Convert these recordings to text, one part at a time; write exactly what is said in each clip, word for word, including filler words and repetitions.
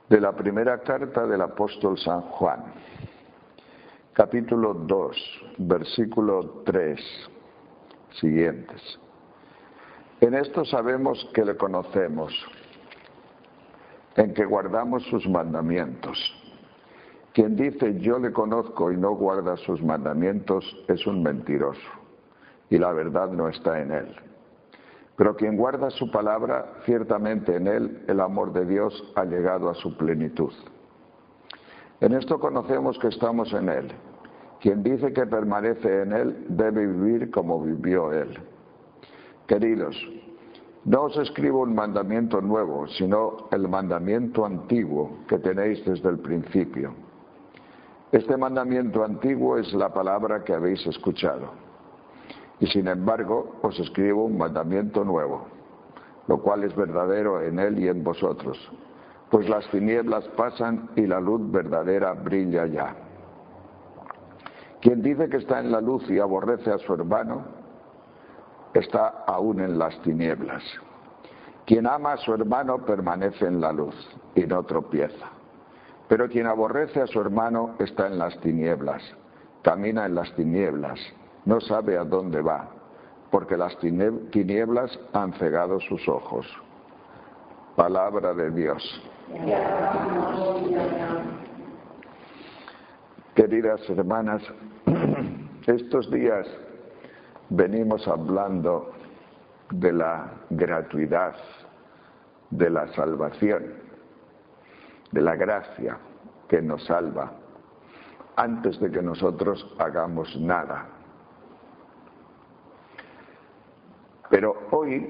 De la primera carta del apóstol San Juan, capítulo dos, versículo tres, siguientes. En esto sabemos que le conocemos, en que guardamos sus mandamientos. Quien dice yo le conozco y no guarda sus mandamientos es un mentiroso, y la verdad no está en él. Pero quien guarda su palabra, ciertamente en él el amor de Dios ha llegado a su plenitud. En esto conocemos que estamos en él. Quien dice que permanece en él debe vivir como vivió él. Queridos, no os escribo un mandamiento nuevo, sino el mandamiento antiguo que tenéis desde el principio. Este mandamiento antiguo es la palabra que habéis escuchado. Y sin embargo os escribo un mandamiento nuevo, lo cual es verdadero en él y en vosotros, pues las tinieblas pasan y la luz verdadera brilla ya. Quien dice que está en la luz y aborrece a su hermano, está aún en las tinieblas. Quien ama a su hermano permanece en la luz y no tropieza. Pero quien aborrece a su hermano está en las tinieblas, camina en las tinieblas, no sabe a dónde va, porque las tinieblas han cegado sus ojos. Palabra de Dios. Queridas hermanas, estos días venimos hablando de la gratuidad de la salvación, de la gracia que nos salva antes de que nosotros hagamos nada. Pero hoy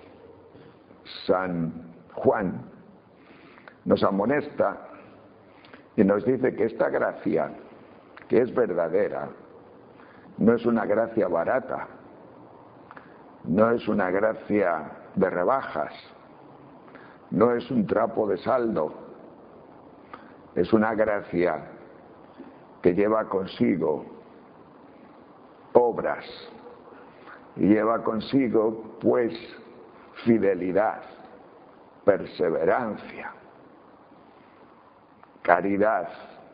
San Juan nos amonesta y nos dice que esta gracia, que es verdadera, no es una gracia barata, no es una gracia de rebajas, no es un trapo de saldo, es una gracia que lleva consigo obras, y lleva consigo, pues, fidelidad, perseverancia, caridad,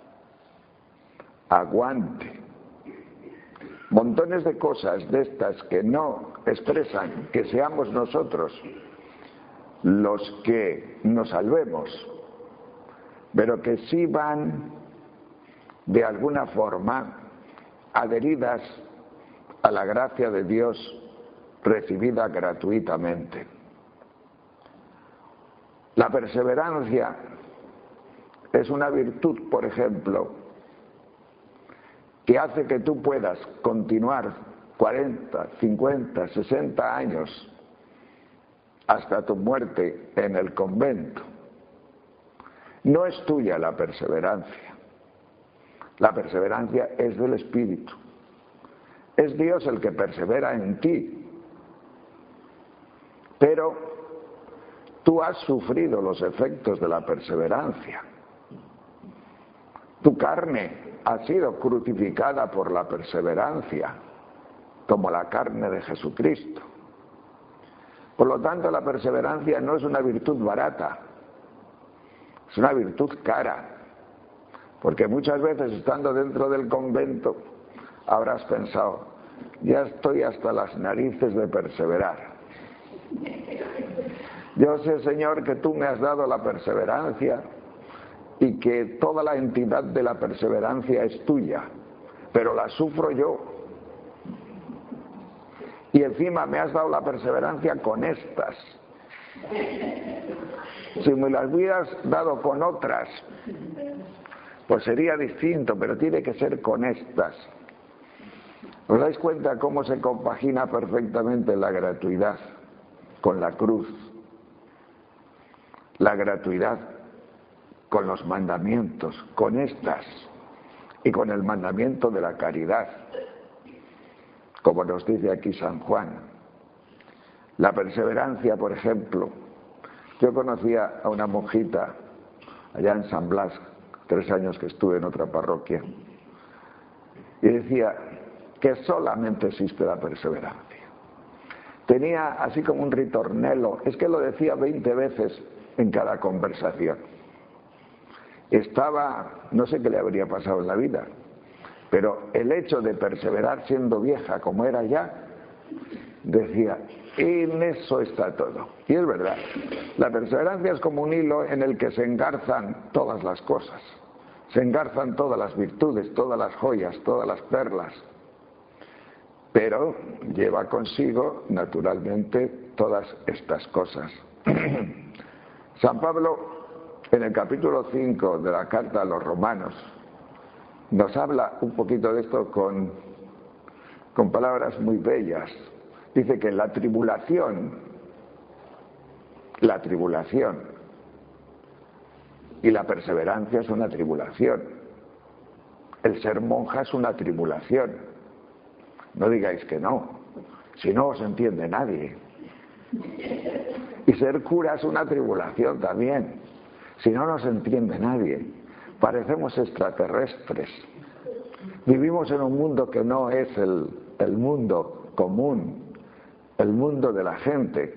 aguante, montones de cosas de estas que no expresan que seamos nosotros los que nos salvemos, pero que sí van de alguna forma adheridas a la gracia de Dios recibida gratuitamente. La perseverancia es una virtud, por ejemplo, que hace que tú puedas continuar cuarenta, cincuenta, sesenta años hasta tu muerte en el convento. No es tuya la perseverancia. La perseverancia es del Espíritu. Es Dios el que persevera en ti, pero tú has sufrido los efectos de la perseverancia. Tu carne ha sido crucificada por la perseverancia, como la carne de Jesucristo. Por lo tanto, la perseverancia no es una virtud barata, es una virtud cara, porque muchas veces estando dentro del convento habrás pensado, ya estoy hasta las narices de perseverar. Yo sé, Señor, que tú me has dado la perseverancia y que toda la entidad de la perseverancia es tuya, pero la sufro yo. Y encima me has dado la perseverancia con estas. Si me las hubieras dado con otras, pues sería distinto, pero tiene que ser con estas. ¿Os dais cuenta cómo se compagina perfectamente la gratuidad con la cruz? La gratuidad con los mandamientos, con estas, y con el mandamiento de la caridad, como nos dice aquí San Juan. La perseverancia, por ejemplo, yo conocía a una monjita allá en San Blas, tres años que estuve en otra parroquia, y decía que solamente existe la perseverancia. Tenía así como un ritornelo, es que lo decía veinte veces en cada conversación. estaba, no sé qué le habría pasado en la vida, pero el hecho de perseverar siendo vieja como era ya, decía, en eso está todo. Y es verdad, la perseverancia es como un hilo en el que se engarzan todas las cosas, se engarzan todas las virtudes, todas las joyas, todas las perlas, pero lleva consigo naturalmente todas estas cosas. San Pablo, en el capítulo cinco de la carta a los Romanos, nos habla un poquito de esto con, con palabras muy bellas. Dice que la tribulación, la tribulación y la perseverancia es una tribulación. El ser monja es una tribulación. No digáis que no, si no os entiende nadie. Y ser cura es una tribulación también, si no nos entiende nadie. Parecemos extraterrestres. Vivimos en un mundo que no es el, el mundo común, el mundo de la gente.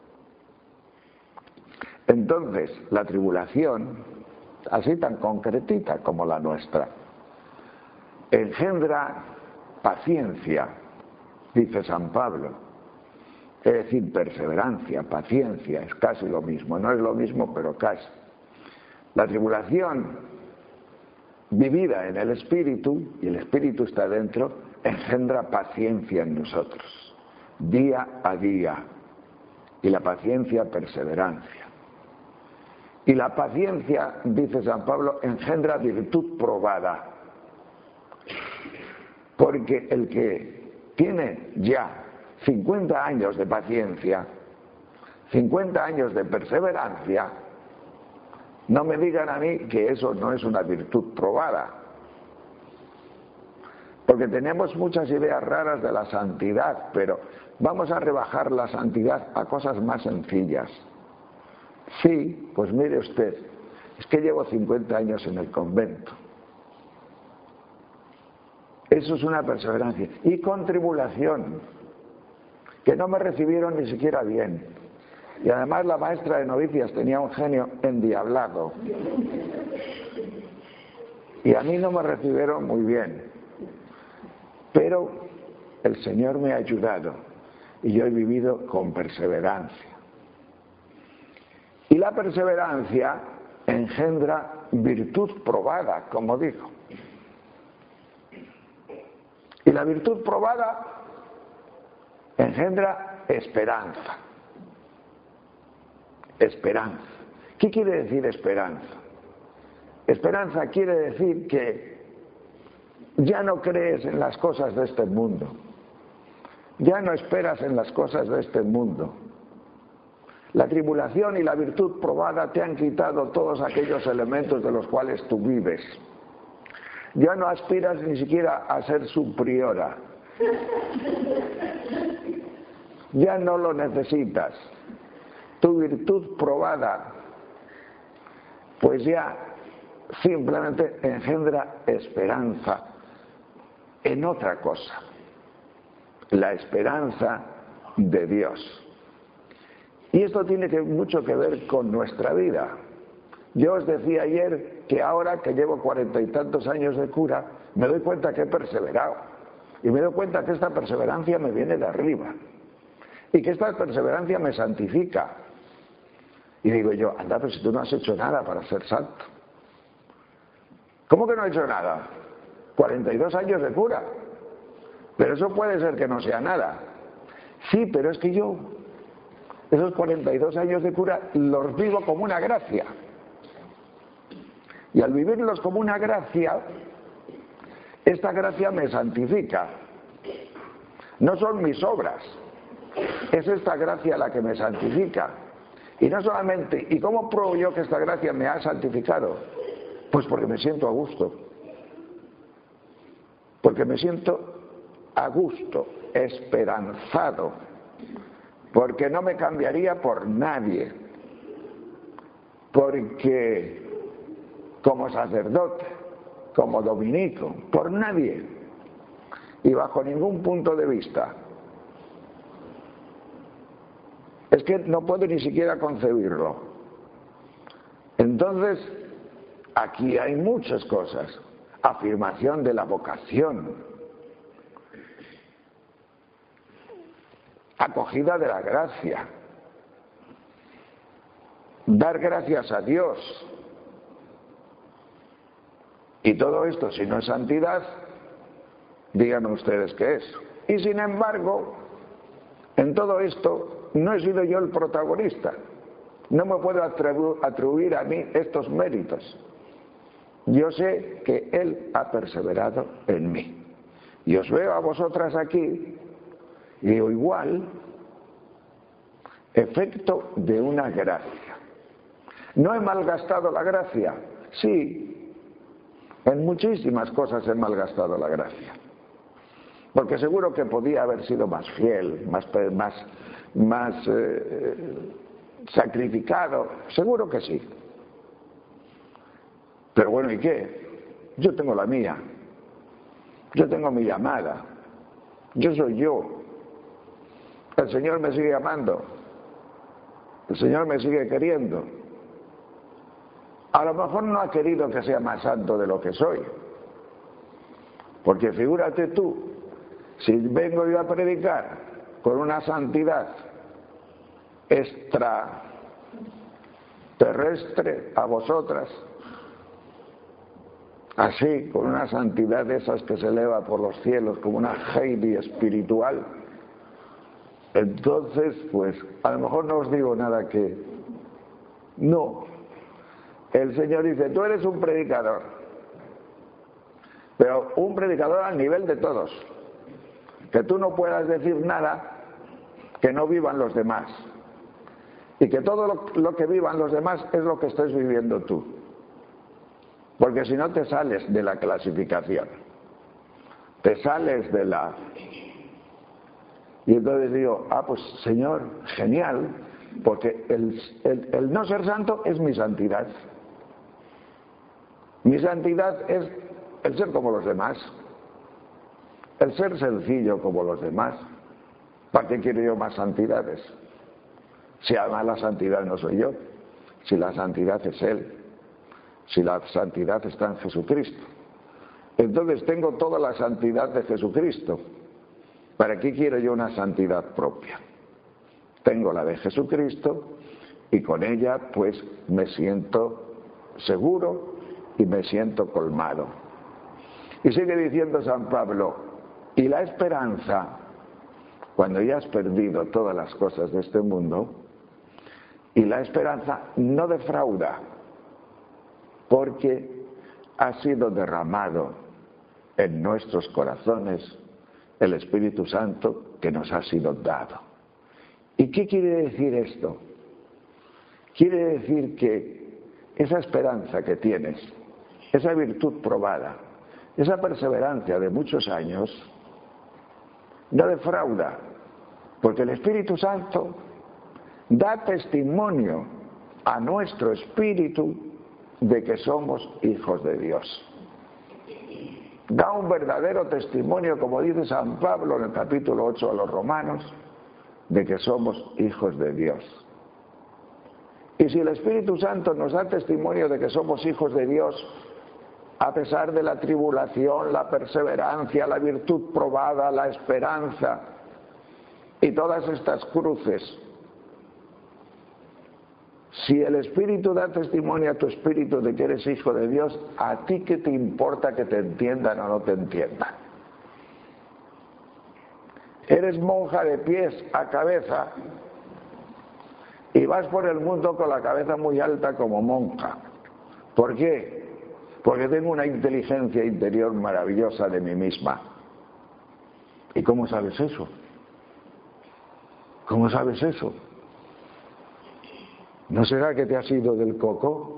Entonces, la tribulación, así tan concretita como la nuestra, engendra paciencia, dice San Pablo. Es decir, perseverancia, paciencia, es casi lo mismo. No es lo mismo, pero casi. La tribulación vivida en el espíritu, y el espíritu está dentro, engendra paciencia en nosotros, día a día. Y la paciencia, perseverancia. Y la paciencia, dice San Pablo, engendra virtud probada. Porque el que tiene ya cincuenta años de paciencia, cincuenta años de perseverancia, no me digan a mí que eso no es una virtud probada. Porque tenemos muchas ideas raras de la santidad, pero vamos a rebajar la santidad a cosas más sencillas. Sí, pues mire usted, es que llevo cincuenta años en el convento. Eso es una perseverancia. Y con tribulación, que no me recibieron ni siquiera bien. Y además la maestra de novicias tenía un genio endiablado. Y a mí no me recibieron muy bien. Pero el Señor me ha ayudado y yo he vivido con perseverancia. Y la perseverancia engendra virtud probada, como dijo. Y la virtud probada engendra esperanza. Esperanza. ¿Qué quiere decir esperanza? Esperanza quiere decir que ya no crees en las cosas de este mundo. Ya no esperas en las cosas de este mundo. La tribulación y la virtud probada te han quitado todos aquellos elementos de los cuales tú vives. Ya no aspiras ni siquiera a ser superiora. Ya no lo necesitas. Tu virtud probada, pues ya simplemente engendra esperanza en otra cosa. La esperanza de Dios. Y esto tiene que, mucho que ver con nuestra vida. Yo os decía ayer que ahora que llevo cuarenta y tantos años de cura, me doy cuenta que he perseverado. Y me doy cuenta que esta perseverancia me viene de arriba. Y que esta perseverancia me santifica. Y digo yo, anda, pero si tú no has hecho nada para ser santo. ¿Cómo que no he hecho nada? cuarenta y dos años de cura. Pero eso puede ser que no sea nada. Sí, pero es que yo, esos cuarenta y dos años de cura, los vivo como una gracia. Y al vivirlos como una gracia, esta gracia me santifica. No son mis obras, es esta gracia la que me santifica. Y no solamente, ¿y cómo pruebo yo que esta gracia me ha santificado? Pues porque me siento a gusto. Porque me siento a gusto, esperanzado. Porque no me cambiaría por nadie. Porque como sacerdote, como dominico, por nadie. Y bajo ningún punto de vista. Es que no puedo ni siquiera concebirlo. Entonces, aquí hay muchas cosas. Afirmación de la vocación, acogida de la gracia, dar gracias a Dios. Y todo esto, si no es santidad, díganme ustedes qué es. Y sin embargo, en todo esto no he sido yo el protagonista. No me puedo atribu- atribuir a mí estos méritos. Yo sé que Él ha perseverado en mí. Y os veo a vosotras aquí, y digo, igual, efecto de una gracia. ¿No he malgastado la gracia? Sí, en muchísimas cosas he malgastado la gracia. Porque seguro que podía haber sido más fiel, más, más, más eh, sacrificado, seguro que sí. Pero bueno, ¿y qué? Yo tengo la mía, yo tengo mi llamada, yo soy yo. El Señor me sigue amando, el Señor me sigue queriendo. A lo mejor no ha querido que sea más santo de lo que soy, porque figúrate tú, si vengo yo a predicar con una santidad extraterrestre a vosotras, así, con una santidad de esas que se eleva por los cielos, como una Heidi espiritual, entonces, pues, a lo mejor no os digo nada que... No. El Señor dice, tú eres un predicador, pero un predicador al nivel de todos. Que tú no puedas decir nada que no vivan los demás. Y que todo lo, lo que vivan los demás es lo que estés viviendo tú. Porque si no te sales de la clasificación, te sales de la... Y entonces digo, ah, pues Señor, genial, porque el, el, el no ser santo es mi santidad. Mi santidad es el ser como los demás, el ser sencillo como los demás. ¿Para qué quiero yo más santidades? Si además la santidad no soy yo, si la santidad es Él. Si la santidad está en Jesucristo. Entonces tengo toda la santidad de Jesucristo. ¿Para qué quiero yo una santidad propia? Tengo la de Jesucristo y con ella pues me siento seguro y me siento colmado. Y sigue diciendo San Pablo, y la esperanza, cuando ya has perdido todas las cosas de este mundo, y la esperanza no defrauda, porque ha sido derramado en nuestros corazones el Espíritu Santo que nos ha sido dado. ¿Y qué quiere decir esto? Quiere decir que esa esperanza que tienes, esa virtud probada, esa perseverancia de muchos años, no defrauda, porque el Espíritu Santo da testimonio a nuestro espíritu de que somos hijos de Dios. Da un verdadero testimonio, como dice San Pablo en el capítulo ocho a los Romanos, de que somos hijos de Dios. Y si el Espíritu Santo nos da testimonio de que somos hijos de Dios, a pesar de la tribulación, la perseverancia, la virtud probada, la esperanza y todas estas cruces, si el Espíritu da testimonio a tu espíritu de que eres hijo de Dios, ¿a ti qué te importa que te entiendan o no te entiendan? Eres monja de pies a cabeza y vas por el mundo con la cabeza muy alta como monja. ¿Por qué? Porque tengo una inteligencia interior maravillosa de mí misma. ¿Y cómo sabes eso? ¿Cómo sabes eso? ¿No será que te has ido del coco?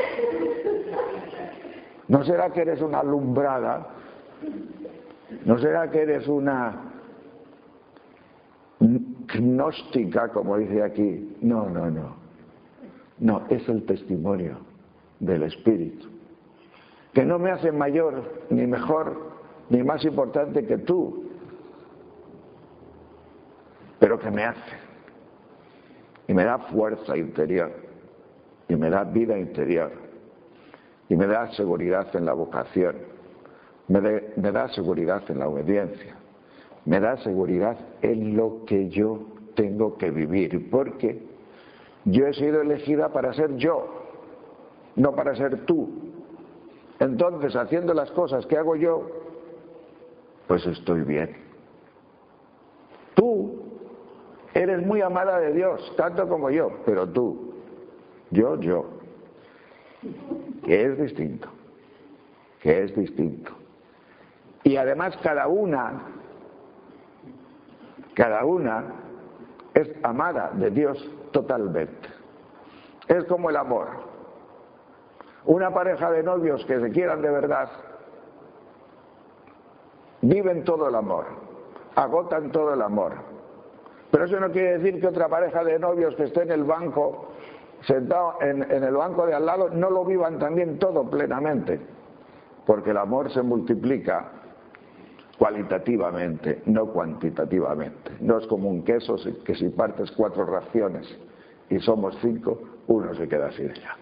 ¿No será que eres una alumbrada? ¿No será que eres una gnóstica, como dice aquí? No, no, no. No, es el testimonio del Espíritu, que no me hace mayor, ni mejor, ni más importante que tú, pero que me hace. Y me da fuerza interior, y me da vida interior. y me da seguridad en la vocación, me, de, me da seguridad en la obediencia, me da seguridad en lo que yo tengo que vivir, porque yo he sido elegida para ser yo, no para ser tú. Entonces, haciendo las cosas que hago yo, pues estoy bien. Tú eres muy amada de Dios, tanto como yo, pero tú, yo, yo, que es distinto, que es distinto. Y además cada una, cada una es amada de Dios totalmente. Es como el amor. Una pareja de novios que se quieran de verdad, viven todo el amor, agotan todo el amor. Pero eso no quiere decir que otra pareja de novios que esté en el banco, sentado en, en el banco de al lado, no lo vivan también todo plenamente. Porque el amor se multiplica cualitativamente, no cuantitativamente. No es como un queso que si partes cuatro raciones y somos cinco, uno se queda sin ella.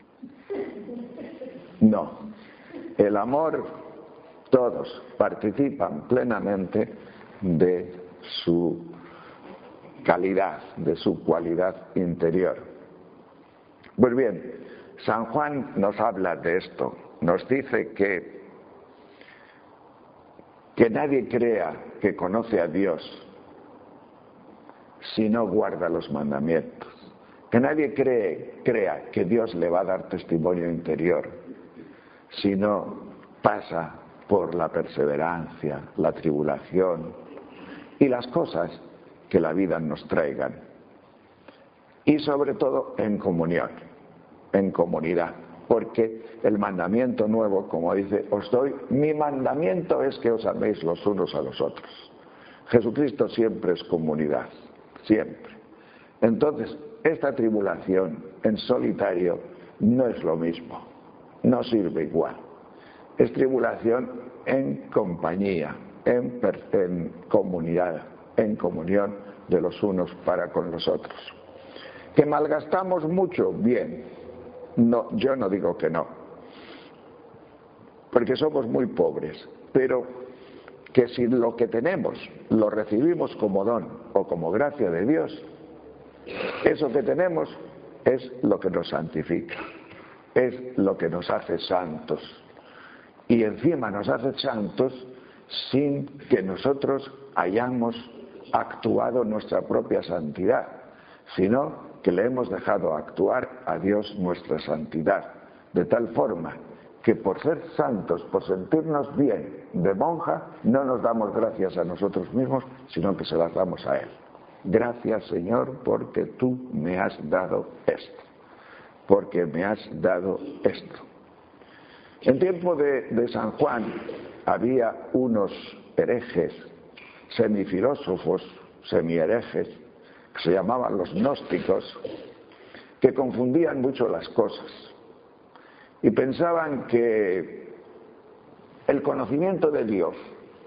No. El amor, todos participan plenamente de su calidad, de su cualidad interior. Pues bien, San Juan nos habla de esto, nos dice que, que nadie crea que conoce a Dios si no guarda los mandamientos, que nadie cree, crea que Dios le va a dar testimonio interior si no pasa por la perseverancia, la tribulación y las cosas que la vida nos traigan, y sobre todo en comunión, en comunidad, porque el mandamiento nuevo, como dice, os doy, mi mandamiento es que os améis los unos a los otros. Jesucristo siempre es comunidad, siempre. Entonces, esta tribulación en solitario no es lo mismo, no sirve igual. Es tribulación en compañía, en, en comunidad, en comunión de los unos para con los otros. ¿Que malgastamos mucho? Bien. No, yo no digo que no, porque somos muy pobres, pero que si lo que tenemos lo recibimos como don o como gracia de Dios, eso que tenemos es lo que nos santifica, es lo que nos hace santos, y encima nos hace santos sin que nosotros hayamos actuado nuestra propia santidad, sino que le hemos dejado actuar a Dios nuestra santidad, de tal forma que por ser santos, por sentirnos bien de monja, no nos damos gracias a nosotros mismos, sino que se las damos a Él. Gracias, Señor, porque tú me has dado esto, porque me has dado esto. En tiempo de, de San Juan había unos herejes, semifilósofos, semiherejes, que se llamaban los gnósticos, que confundían mucho las cosas y pensaban que el conocimiento de Dios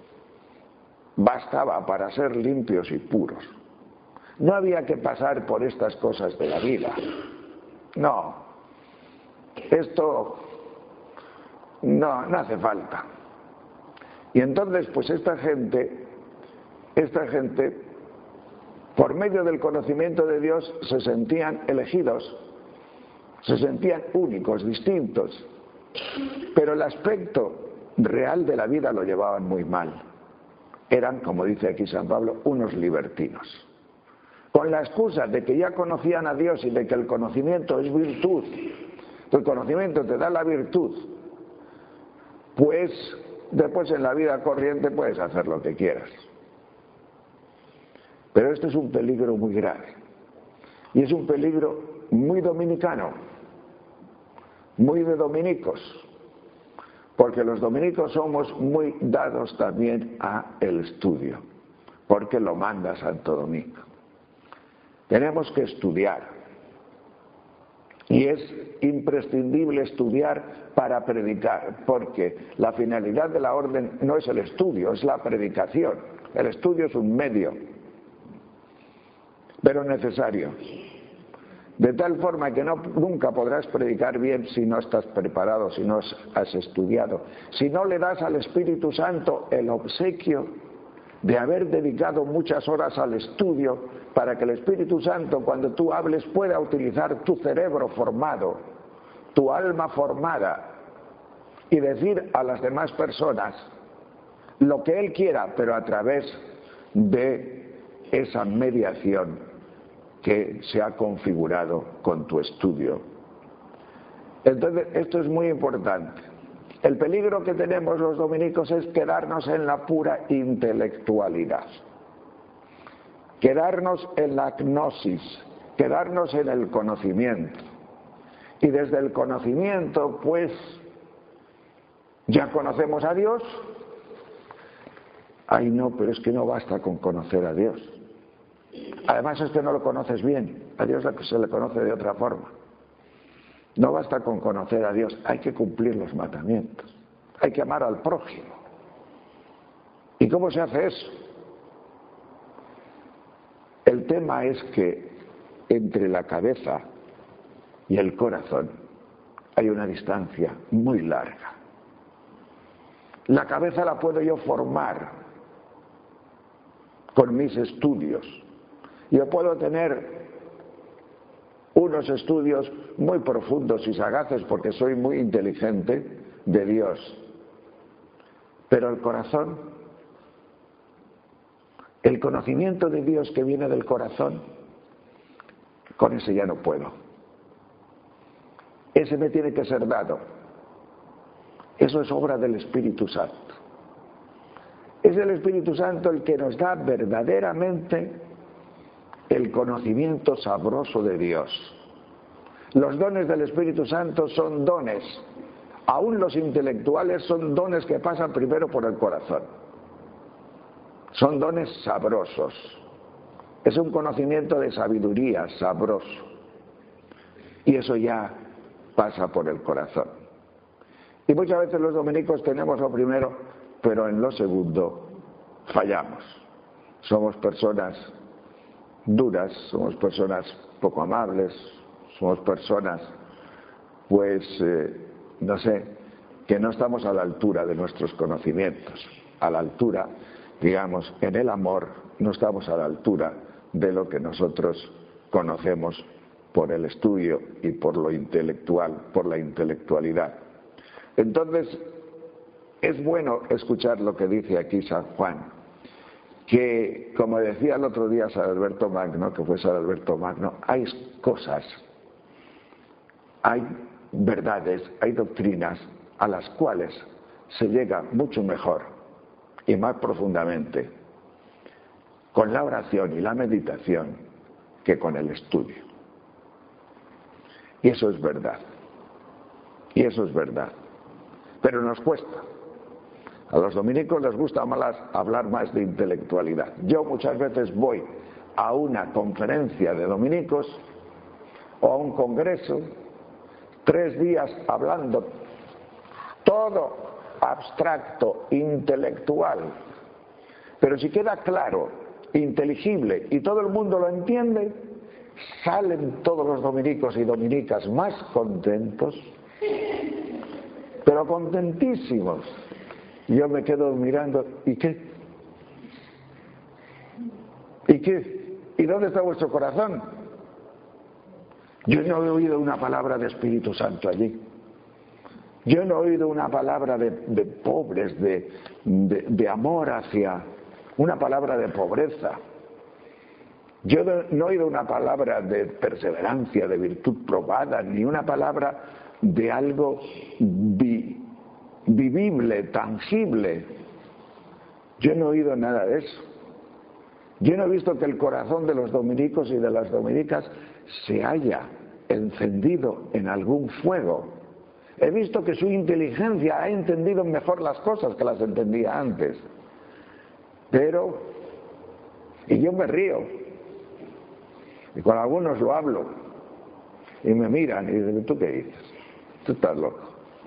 bastaba para ser limpios y puros. No había que pasar por estas cosas de la vida. No, esto no, no hace falta. Y entonces, pues esta gente, esta gente, por medio del conocimiento de Dios, se sentían elegidos, se sentían únicos, distintos, pero el aspecto real de la vida lo llevaban muy mal. Eran, como dice aquí San Pablo, unos libertinos. Con la excusa de que ya conocían a Dios y de que el conocimiento es virtud, el conocimiento te da la virtud, pues después en la vida corriente puedes hacer lo que quieras. Pero este es un peligro muy grave, y es un peligro muy dominicano, muy de dominicos, porque los dominicos somos muy dados también al estudio, porque lo manda Santo Domingo. Tenemos que estudiar, y es imprescindible estudiar para predicar, porque la finalidad de la orden no es el estudio, es la predicación. El estudio es un medio, pero necesario. De tal forma que no, nunca podrás predicar bien si no estás preparado, si no has estudiado, si no le das al Espíritu Santo el obsequio de haber dedicado muchas horas al estudio para que el Espíritu Santo, cuando tú hables, pueda utilizar tu cerebro formado, tu alma formada, y decir a las demás personas lo que Él quiera, pero a través de esa mediación que se ha configurado con tu estudio. Entonces, esto es muy importante. El peligro que tenemos los dominicos es quedarnos en la pura intelectualidad, quedarnos en la gnosis, quedarnos en el conocimiento. Y desde el conocimiento, pues, ya conocemos a Dios. Ay, no, pero es que no basta con conocer a Dios. Además es que no lo conoces bien, a Dios se le conoce de otra forma. No basta con conocer a Dios, hay que cumplir los mandamientos, hay que amar al prójimo. ¿Y cómo se hace eso? El tema es que entre la cabeza y el corazón hay una distancia muy larga. La cabeza la puedo yo formar con mis estudios. Yo puedo tener unos estudios muy profundos y sagaces porque soy muy inteligente de Dios. Pero el corazón, el conocimiento de Dios que viene del corazón, con ese ya no puedo. Ese me tiene que ser dado. Eso es obra del Espíritu Santo. Es el Espíritu Santo el que nos da verdaderamente el conocimiento sabroso de Dios. Los dones del Espíritu Santo son dones, aún los intelectuales son dones que pasan primero por el corazón. Son dones sabrosos. Es un conocimiento de sabiduría sabroso. Y eso ya pasa por el corazón. Y muchas veces los dominicos tenemos lo primero, pero en lo segundo fallamos. Somos personas duras, somos personas poco amables, somos personas, pues, eh, no sé, que no estamos a la altura de nuestros conocimientos, a la altura, digamos, en el amor, no estamos a la altura de lo que nosotros conocemos por el estudio y por lo intelectual, por la intelectualidad. Entonces, es bueno escuchar lo que dice aquí San Juan, que, como decía el otro día San Alberto Magno, que fue San Alberto Magno, hay cosas, hay verdades, hay doctrinas a las cuales se llega mucho mejor y más profundamente con la oración y la meditación que con el estudio. Y eso es verdad. Y eso es verdad. Pero nos cuesta. A los dominicos les gusta más hablar más de intelectualidad. Yo muchas veces voy a una conferencia de dominicos o a un congreso, tres días hablando todo abstracto, intelectual. Pero si queda claro, inteligible y todo el mundo lo entiende, salen todos los dominicos y dominicas más contentos, pero contentísimos. Yo me quedo mirando, ¿y qué? ¿Y qué? ¿Y dónde está vuestro corazón? Yo no he oído una palabra de Espíritu Santo allí. Yo no he oído una palabra de, de pobres, de, de, de amor hacia, una palabra de pobreza. Yo no he oído una palabra de perseverancia, de virtud probada, ni una palabra de algo vi, vivible, tangible. Yo no he oído nada de eso. Yo no he visto que el corazón de los dominicos y de las dominicas se haya encendido en algún fuego. He visto que su inteligencia ha entendido mejor las cosas que las entendía antes. Pero, y yo me río, y con algunos lo hablo, y me miran y dicen, ¿tú qué dices? Tú estás loco.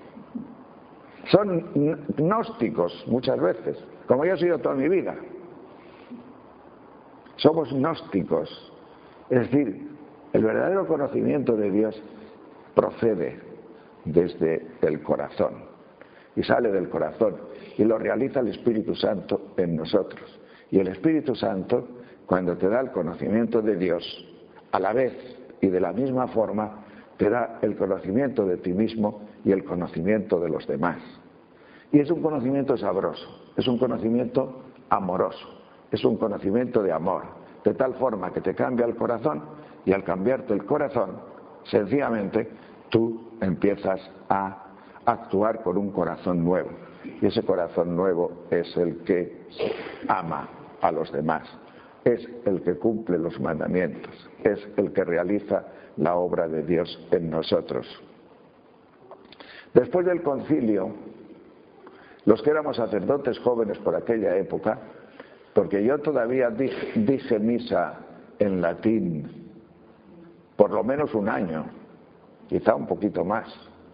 Son gnósticos muchas veces, como yo he sido toda mi vida. Somos gnósticos, es decir, El verdadero conocimiento de Dios procede desde el corazón y sale del corazón y lo realiza el Espíritu Santo en nosotros. Y el Espíritu Santo, cuando te da el conocimiento de Dios, a la vez y de la misma forma, te da el conocimiento de ti mismo y el conocimiento de los demás. Y es un conocimiento sabroso, es un conocimiento amoroso, es un conocimiento de amor, de tal forma que te cambia el corazón, y al cambiarte el corazón, sencillamente, tú empiezas a actuar con un corazón nuevo. Y ese corazón nuevo es el que ama a los demás, es el que cumple los mandamientos, es el que realiza la obra de Dios en nosotros. Después del concilio, los que éramos sacerdotes jóvenes por aquella época, porque yo todavía dije, dije misa en latín por lo menos un año, quizá un poquito más,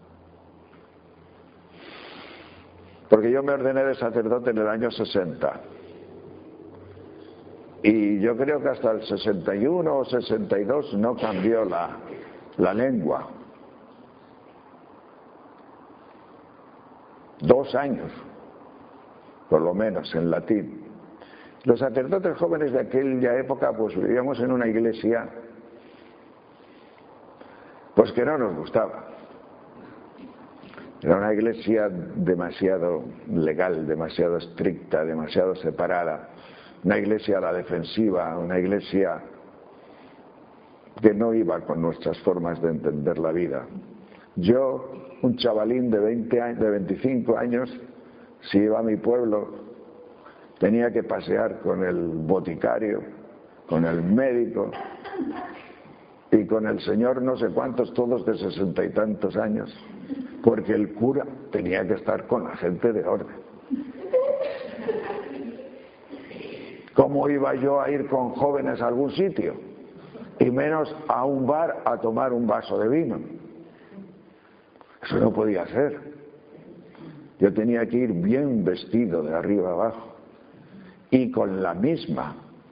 porque yo me ordené de sacerdote en el año sesenta, y yo creo que hasta el sesenta y uno o sesenta y dos no cambió la, la lengua. Dos años, por lo menos, en latín. Los sacerdotes jóvenes de aquella época pues vivíamos en una iglesia pues que no nos gustaba. Era una iglesia demasiado legal, demasiado estricta, demasiado separada, una iglesia a la defensiva, una iglesia que no iba con nuestras formas de entender la vida. Yo, un chavalín de veinte años, de veinticinco años, si iba a mi pueblo, tenía que pasear con el boticario, con el médico y con el señor no sé cuántos, todos de sesenta y tantos años, porque el cura tenía que estar con la gente de orden. ¿Cómo iba yo a ir con jóvenes a algún sitio? Y menos a un bar a tomar un vaso de vino. Eso no podía ser. Yo tenía que ir bien vestido de arriba abajo y con la misma,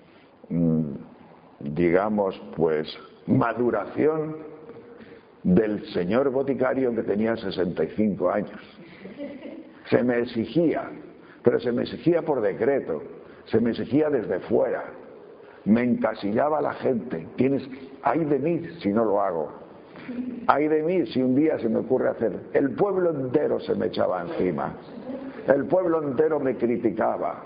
digamos, pues, maduración del señor boticario que tenía sesenta y cinco años. Se me exigía, pero se me exigía por decreto, se me exigía desde fuera, me encasillaba la gente. Tienes, ay de mí si no lo hago, ay de mí si un día se me ocurre hacer. El pueblo entero se me echaba encima, el pueblo entero me criticaba.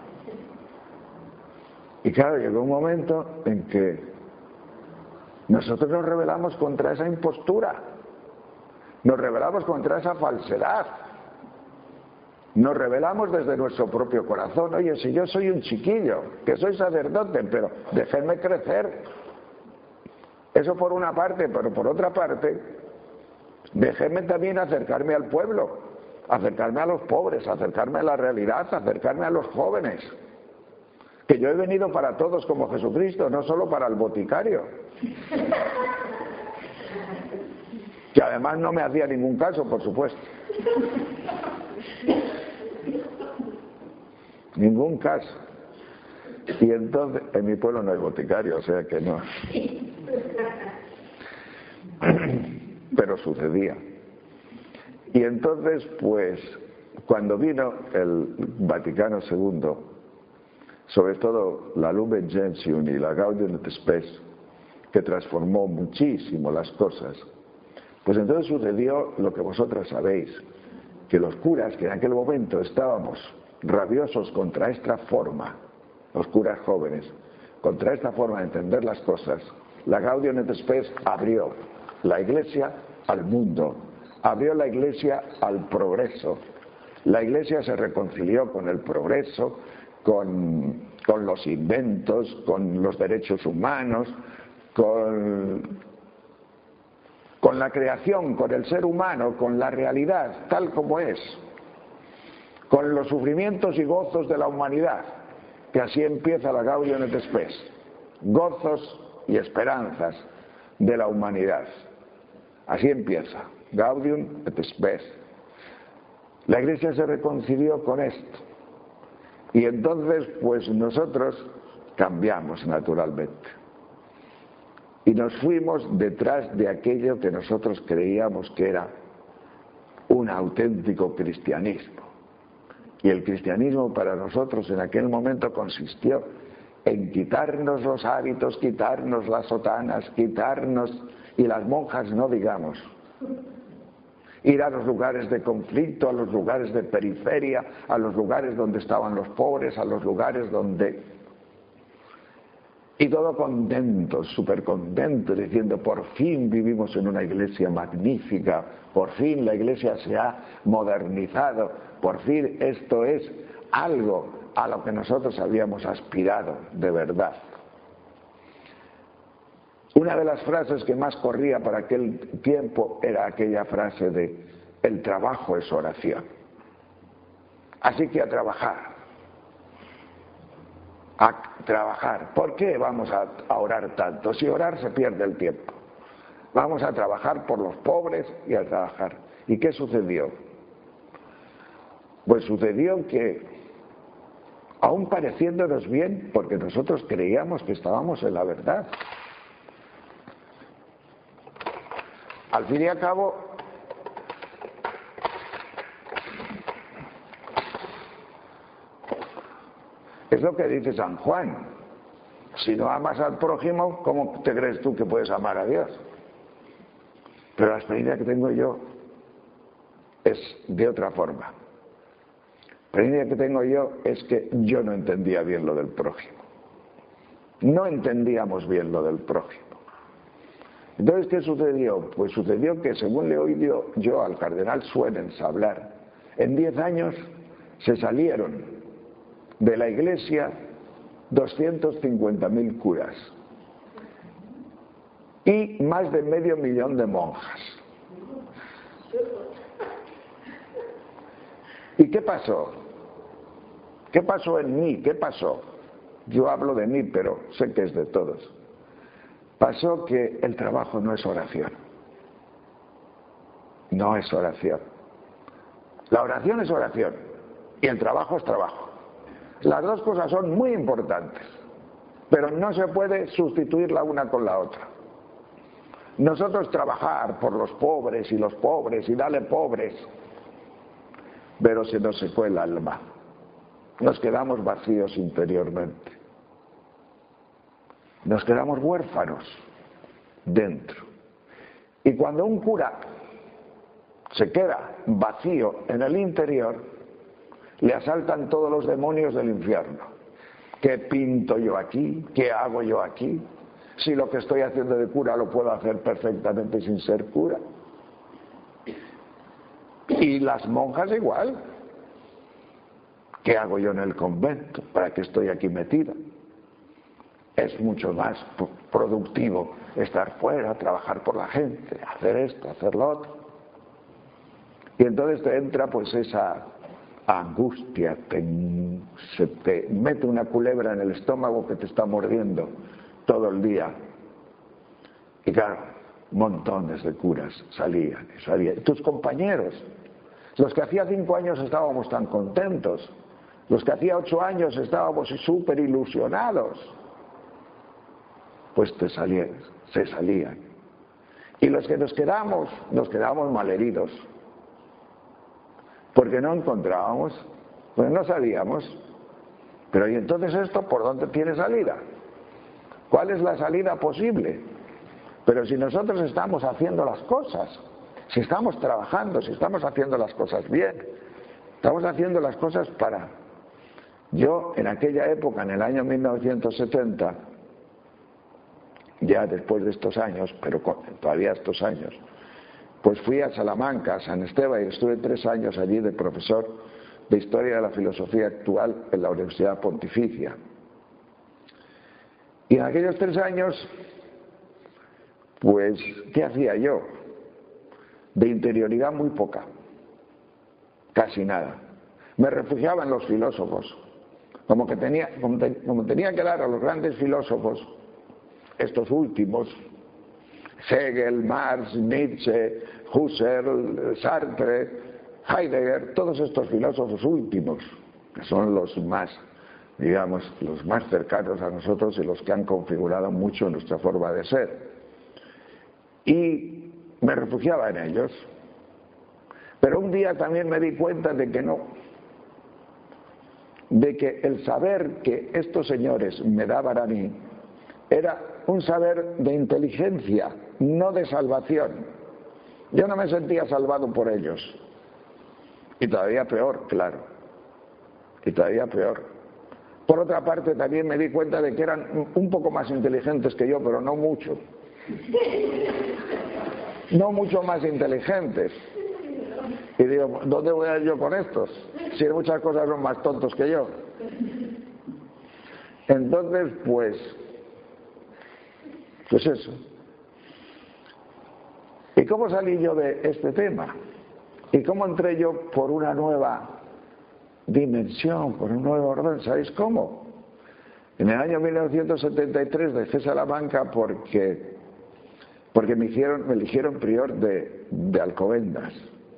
Y claro, llegó un momento en que nosotros nos rebelamos contra esa impostura, nos rebelamos contra esa falsedad, nos rebelamos desde nuestro propio corazón. Oye, si yo soy un chiquillo, que soy sacerdote, pero déjenme crecer. Eso por una parte, pero por otra parte, déjenme también acercarme al pueblo, acercarme a los pobres, acercarme a la realidad, acercarme a los jóvenes. Que yo he venido para todos como Jesucristo, no solo para el boticario. Que además no me hacía ningún caso, por supuesto. Ningún caso. Y entonces, en mi pueblo no hay boticario, o sea que no. Pero sucedía. Y entonces, pues, cuando vino el Vaticano segundo, sobre todo la Lumen Gentium y la Gaudium et Spes, que transformó muchísimo las cosas, pues entonces sucedió lo que vosotras sabéis, que los curas, que en aquel momento estábamos rabiosos contra esta forma, los curas jóvenes, contra esta forma de entender las cosas, la Gaudium et Spes abrió la Iglesia al mundo, abrió la Iglesia al progreso. La Iglesia se reconcilió con el progreso, con, con los inventos, con los derechos humanos, con, con la creación, con el ser humano, con la realidad tal como es, con los sufrimientos y gozos de la humanidad, que así empieza la Gaudium et Spes, gozos y esperanzas de la humanidad. Así empieza, Gaudium et Spes. La Iglesia se reconcilió con esto. Y entonces, pues nosotros cambiamos naturalmente. y nos fuimos detrás de aquello que nosotros creíamos que era un auténtico cristianismo. Y el cristianismo para nosotros en aquel momento consistió en quitarnos los hábitos, quitarnos las sotanas, quitarnos, y las monjas no digamos, ir a los lugares de conflicto, a los lugares de periferia, a los lugares donde estaban los pobres, a los lugares donde... Y todo contentos, súper contentos, diciendo, por fin vivimos en una iglesia magnífica, por fin la iglesia se ha modernizado, por fin esto es algo a lo que nosotros habíamos aspirado de verdad. Una de las frases que más corría para aquel tiempo era aquella frase de el trabajo es oración. Así que a trabajar, a trabajar. ¿Por qué vamos a, a orar tanto? Si orar se pierde el tiempo. Vamos a trabajar por los pobres y a trabajar. ¿Y qué sucedió? Pues sucedió que, aún pareciéndonos bien, porque nosotros creíamos que estábamos en la verdad, al fin y al cabo, es lo que dice San Juan. Si no amas al prójimo, ¿cómo te crees tú que puedes amar a Dios? Pero la experiencia que tengo yo es de otra forma. La experiencia que tengo yo es que yo no entendía bien lo del prójimo. No entendíamos bien lo del prójimo. Entonces, ¿qué sucedió? Pues sucedió que, según le he oído yo al cardenal Suenens hablar, en diez años se salieron de la iglesia doscientos cincuenta mil curas y más de medio millón de monjas. ¿Y qué pasó? ¿Qué pasó en mí? ¿Qué pasó? Yo hablo de mí, pero sé que es de todos. Pasó que el trabajo no es oración. No es oración. La oración es oración y el trabajo es trabajo. Las dos cosas son muy importantes, pero no se puede sustituir la una con la otra. Nosotros trabajar por los pobres y los pobres y dale pobres, pero se nos secó el alma. Nos quedamos vacíos interiormente. Nos quedamos huérfanos dentro. Y cuando un cura se queda vacío en el interior, le asaltan todos los demonios del infierno. ¿Qué pinto yo aquí? ¿Qué hago yo aquí? Si lo que estoy haciendo de cura lo puedo hacer perfectamente sin ser cura. Y las monjas igual. ¿Qué hago yo en el convento? ¿Para qué estoy aquí metida? Es mucho más productivo estar fuera, trabajar por la gente, hacer esto, hacer lo otro. Y entonces te entra pues esa angustia, te, se te mete una culebra en el estómago que te está mordiendo todo el día. Y claro, montones de curas salían y salían. Y tus compañeros, los que hacía cinco años estábamos tan contentos, los que hacía ocho años estábamos súper ilusionados, pues te salían, se salían. Y los que nos quedamos, nos quedamos malheridos, porque no encontrábamos, pues no sabíamos. Pero ¿y entonces esto por dónde tiene salida? ¿Cuál es la salida posible? Pero si nosotros estamos haciendo las cosas, si estamos trabajando, si estamos haciendo las cosas bien, estamos haciendo las cosas para... Yo en aquella época, en el año mil novecientos setenta, ya después de estos años, pero todavía estos años, pues fui a Salamanca, a San Esteban, y estuve tres años allí de profesor de Historia de la Filosofía Actual en la Universidad Pontificia. Y en aquellos tres años, pues, ¿qué hacía yo? De interioridad muy poca, casi nada. Me refugiaba en los filósofos, como que tenía, como, te, como tenía que dar a los grandes filósofos, estos últimos, Hegel, Marx, Nietzsche, Husserl, Sartre, Heidegger, todos estos filósofos últimos, que son los más, digamos, los más cercanos a nosotros y los que han configurado mucho nuestra forma de ser. y me refugiaba en ellos. Pero un día también me di cuenta de que no, de que el saber que estos señores me daban a mí era un saber de inteligencia, no de salvación. Yo no me sentía salvado por ellos. Y todavía peor, claro. Y todavía peor. Por otra parte, también me di cuenta de que eran un poco más inteligentes que yo, pero no mucho. No mucho más inteligentes. Y digo, ¿dónde voy a ir yo con estos? Si en muchas cosas son más tontos que yo. Entonces, pues, pues eso. ¿Y cómo salí yo de este tema? ¿Y cómo entré yo por una nueva dimensión, por un nuevo orden? ¿Sabéis cómo? En el año mil novecientos setenta y tres dejé Salamanca porque, porque me, hicieron, me eligieron prior de, de Alcobendas.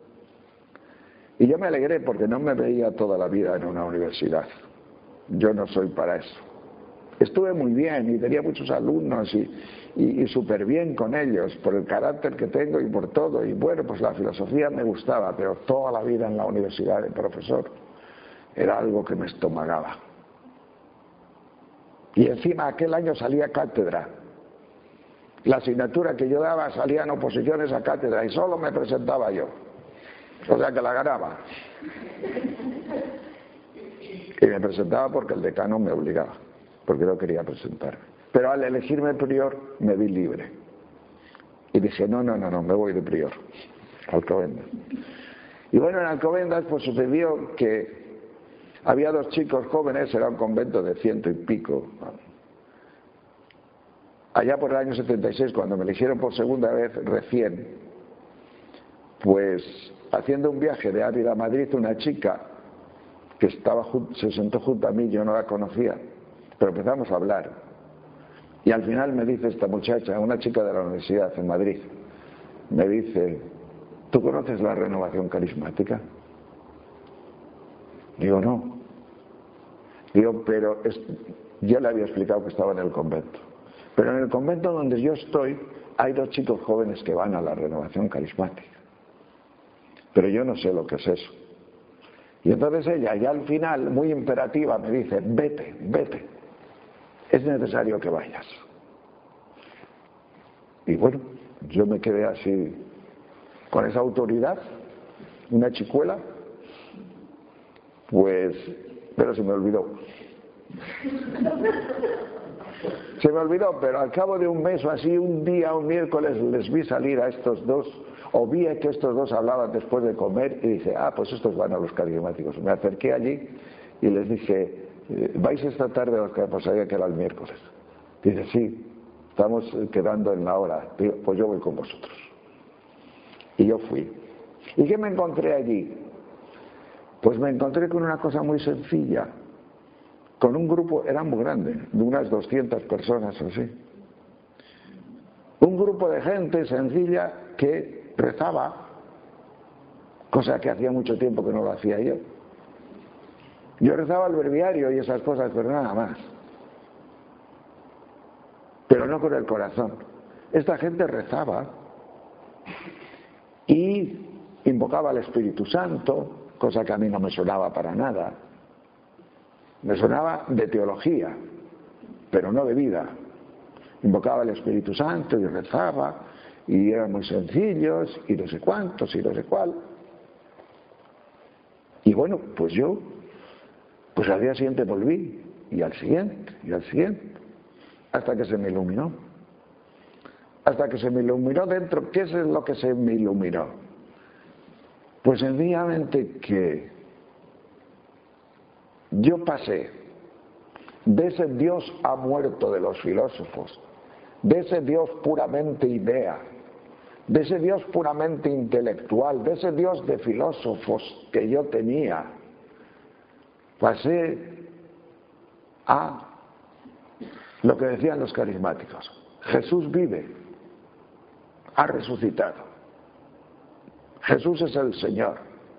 Y yo me alegré porque no me veía toda la vida en una universidad. Yo no soy para eso. Estuve muy bien y tenía muchos alumnos y, y, y súper bien con ellos por el carácter que tengo y por todo. Y bueno, pues la filosofía me gustaba, pero toda la vida en la universidad de profesor era algo que me estomagaba. Y encima aquel año salía cátedra. La asignatura que yo daba salían oposiciones a cátedra y solo me presentaba yo. O sea que la ganaba. Y me presentaba porque el decano me obligaba, porque no quería presentarme. Pero al elegirme prior me vi libre. Y dije, no, no, no, no, me voy de prior. Alcobendas. Y bueno, en Alcobendas pues sucedió que había dos chicos jóvenes, era un convento de ciento y pico. Allá por el año setenta y seis, cuando me eligieron por segunda vez recién, pues haciendo un viaje de Ávila a Madrid, una chica que estaba se sentó junto a mí, yo no la conocía, pero empezamos a hablar. Y al final me dice esta muchacha, una chica de la universidad en Madrid, me dice, ¿tú conoces la renovación carismática? Digo, no. Digo, pero es, yo le había explicado que estaba en el convento. Pero en el convento donde yo estoy hay dos chicos jóvenes que van a la renovación carismática. Pero yo no sé lo que es eso. Y entonces ella, ya al final, muy imperativa, me dice, vete, vete. Es necesario que vayas. Y bueno, yo me quedé así, con esa autoridad, una chicuela, pues, pero se me olvidó. Se me olvidó, pero al cabo de un mes o así, un día, un miércoles, les vi salir a estos dos, o vi que estos dos hablaban después de comer, y dije, ah, pues estos van a los carismáticos. Me acerqué allí y les dije, ¿vais esta tarde a los carismáticos? Pues sabía que era el miércoles. Dice, sí, estamos quedando en la hora. Digo, pues yo voy con vosotros. Y yo fui. ¿Y qué me encontré allí? Pues me encontré con una cosa muy sencilla, con un grupo, era muy grande, de unas doscientas personas o así. Un grupo de gente sencilla que rezaba, cosa que hacía mucho tiempo que no lo hacía yo. Yo rezaba el breviario y esas cosas, pero nada más. Pero no con el corazón. Esta gente rezaba y invocaba al Espíritu Santo, cosa que a mí no me sonaba para nada. Me sonaba de teología, pero no de vida. Invocaba al Espíritu Santo y rezaba, y eran muy sencillos, y no sé cuántos, y no sé cuál. Y bueno, pues yo, pues al día siguiente volví, y al siguiente, y al siguiente, hasta que se me iluminó. Hasta que se me iluminó dentro. ¿Qué es lo que se me iluminó? Pues sencillamente que yo pasé de ese Dios ha muerto de los filósofos, de ese Dios puramente idea, de ese Dios puramente intelectual, de ese Dios de filósofos que yo tenía, pasé a lo que decían los carismáticos. Jesús vive, ha resucitado. Jesús es el Señor.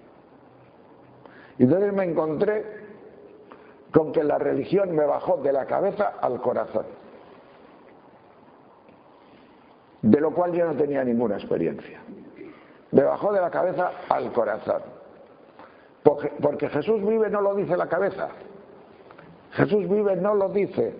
Y entonces me encontré con que la religión me bajó de la cabeza al corazón. de lo cual yo no tenía ninguna experiencia. Me bajó de la cabeza al corazón. Porque, porque Jesús vive no lo dice la cabeza. Jesús vive no lo dice.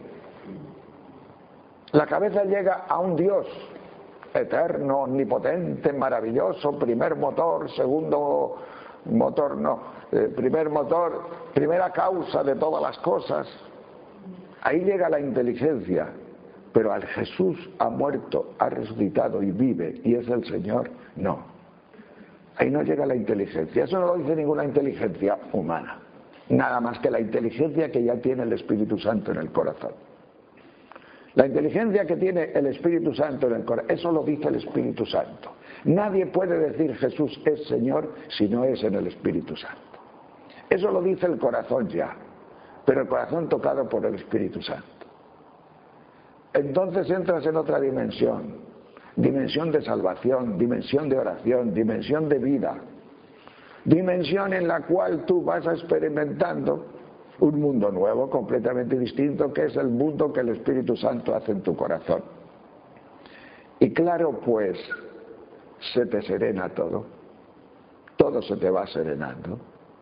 La cabeza llega a un Dios eterno, omnipotente, maravilloso, primer motor, segundo motor, no, eh, primer motor, primera causa de todas las cosas. Ahí llega la inteligencia, pero al Jesús ha muerto, ha resucitado y vive y es el Señor, no. Ahí no llega la inteligencia, eso no lo dice ninguna inteligencia humana, nada más que la inteligencia que ya tiene el Espíritu Santo en el corazón. La inteligencia que tiene el Espíritu Santo en el corazón, eso lo dice el Espíritu Santo. Nadie puede decir Jesús es Señor si no es en el Espíritu Santo. Eso lo dice el corazón ya, pero el corazón tocado por el Espíritu Santo. Entonces entras en otra dimensión, dimensión de salvación, dimensión de oración, dimensión de vida, dimensión en la cual tú vas experimentando un mundo nuevo, completamente distinto, que es el mundo que el Espíritu Santo hace en tu corazón. Y claro, pues, se te serena todo, todo se te va serenando.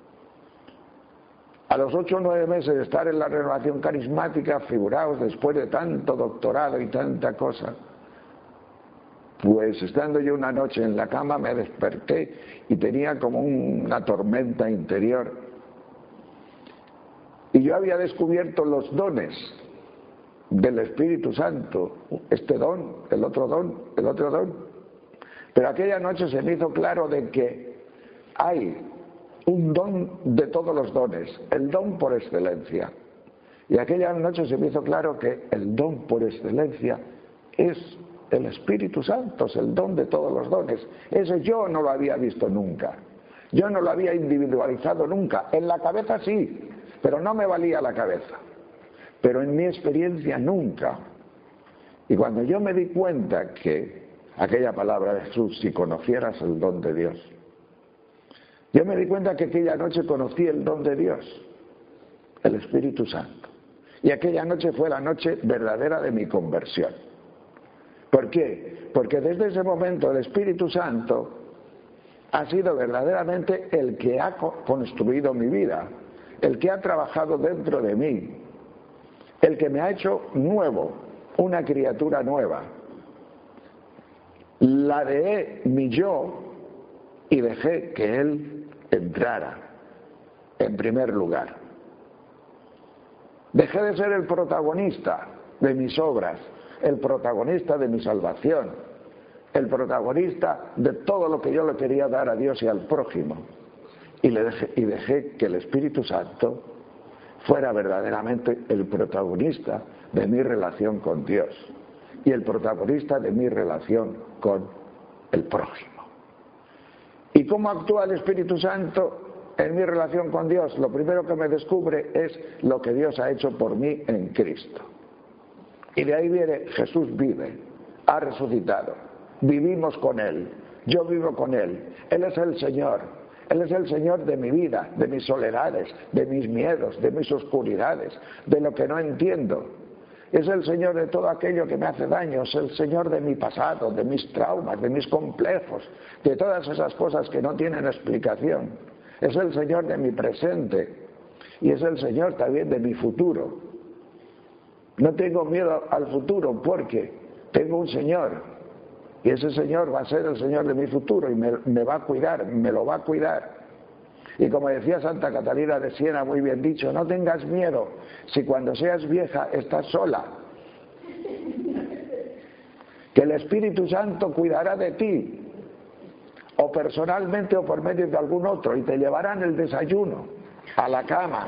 A los ocho o nueve meses de estar en la renovación carismática, figuraos, después de tanto doctorado y tanta cosa, pues estando yo una noche en la cama me desperté y tenía como una tormenta interior. Y yo había descubierto los dones del Espíritu Santo, este don, el otro don, el otro don. Pero aquella noche se me hizo claro de que hay un don de todos los dones, el don por excelencia. Y aquella noche se me hizo claro que el don por excelencia es el Espíritu Santo, es el don de todos los dones. Ese yo no lo había visto nunca, yo no lo había individualizado nunca. En la cabeza sí, pero no me valía la cabeza, pero en mi experiencia nunca. Y cuando yo me di cuenta que aquella palabra de Jesús, si conocieras el don de Dios, yo me di cuenta que aquella noche conocí el don de Dios, el Espíritu Santo. Y aquella noche fue la noche verdadera de mi conversión. ¿Por qué? Porque desde ese momento el Espíritu Santo ha sido verdaderamente el que ha construido mi vida, el que ha trabajado dentro de mí, el que me ha hecho nuevo, una criatura nueva. Ladeé mi yo y dejé que Él entrara en primer lugar. Dejé de ser el protagonista de mis obras, el protagonista de mi salvación, el protagonista de todo lo que yo le quería dar a Dios y al prójimo. Y, le dejé, y dejé que el Espíritu Santo fuera verdaderamente el protagonista de mi relación con Dios y el protagonista de mi relación con el prójimo. ¿Y cómo actúa el Espíritu Santo en mi relación con Dios? Lo primero que me descubre es lo que Dios ha hecho por mí en Cristo. Y de ahí viene: Jesús vive, ha resucitado, vivimos con Él, yo vivo con Él, Él es el Señor. Él es el Señor de mi vida, de mis soledades, de mis miedos, de mis oscuridades, de lo que no entiendo. Es el Señor de todo aquello que me hace daño, es el Señor de mi pasado, de mis traumas, de mis complejos, de todas esas cosas que no tienen explicación. Es el Señor de mi presente y es el Señor también de mi futuro. No tengo miedo al futuro porque tengo un Señor. Y ese Señor va a ser el Señor de mi futuro y me, me va a cuidar, me lo va a cuidar. Y como decía Santa Catalina de Siena, muy bien dicho, no tengas miedo si cuando seas vieja estás sola. Que el Espíritu Santo cuidará de ti, o personalmente o por medio de algún otro, y te llevarán el desayuno a la cama.